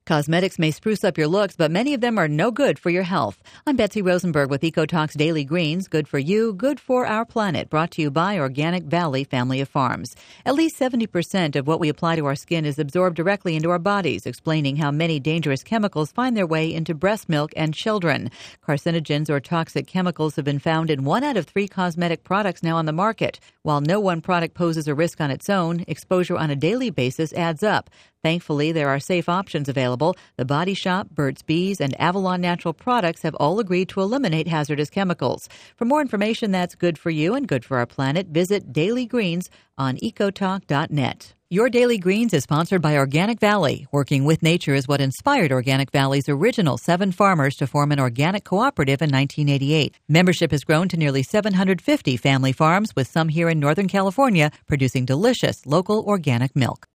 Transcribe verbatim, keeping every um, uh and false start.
Cosmetics may spruce up your looks, but many of them are no good for your health. I'm Betsy Rosenberg with EcoTalk's Daily Greens. Good for you, good for our planet. Brought to you by Organic Valley Family of Farms. At least seventy percent of what we apply to our skin is absorbed directly into our bodies, explaining how many dangerous chemicals find their way into breast milk and children. Carcinogens or toxic chemicals have been found in one out of three cosmetic products now on the market. While no one product poses a risk on its own, exposure on a daily basis adds up. Thankfully, there are safe options available. The Body Shop, Burt's Bees, and Avalon Natural Products have all agreed to eliminate hazardous chemicals. For more information that's good for you and good for our planet, visit Daily Greens on ecotalk dot net. Your Daily Greens is sponsored by Organic Valley. Working with nature is what inspired Organic Valley's original seven farmers to form an organic cooperative in nineteen eighty-eight. Membership has grown to nearly seven hundred fifty family farms, with some here in Northern California producing delicious local organic milk.